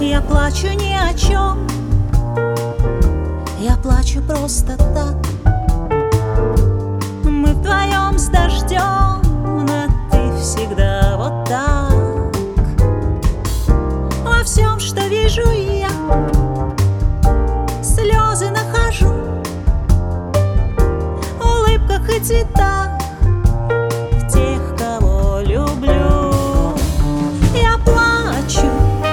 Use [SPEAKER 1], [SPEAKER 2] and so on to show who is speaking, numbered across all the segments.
[SPEAKER 1] Я плачу ни о чем, я плачу просто так. Мы вдвоем с дождем, но ты всегда вот так. Во всем, что вижу я, слезы нахожу, в улыбках и цветах, в тех, кого люблю. Я плачу,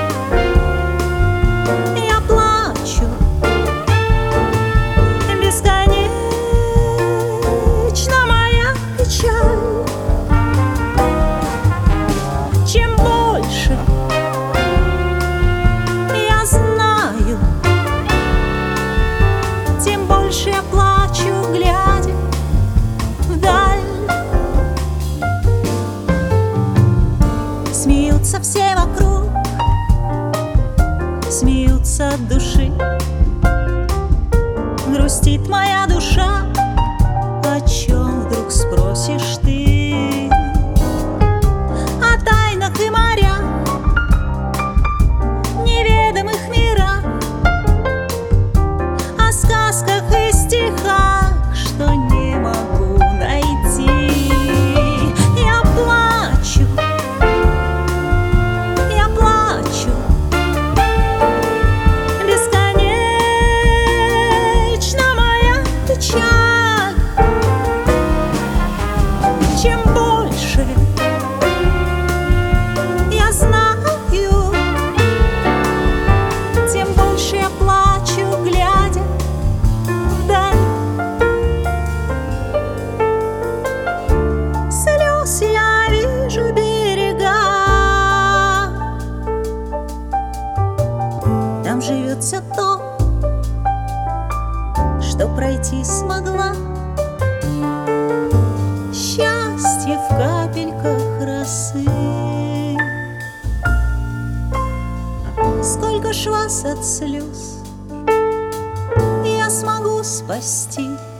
[SPEAKER 1] бесконечно моя печаль. Чем больше я знаю, тем больше я плачу, глядя вдаль. Смеются все вокруг, смеются от души. Грустит моя душа, о чем вдруг спросишь ты? О тайнах и морях, неведомых мирах, о сказках и стихах, что не могу найти. Я плачу, я плачу, печаль. Чем больше я знаю, тем больше я плачу, глядя вдаль. Слез я вижу берега, там живет все то, что пройти смогла. Счастье в капельках росы. Сколько ж вас от слез я смогу спасти?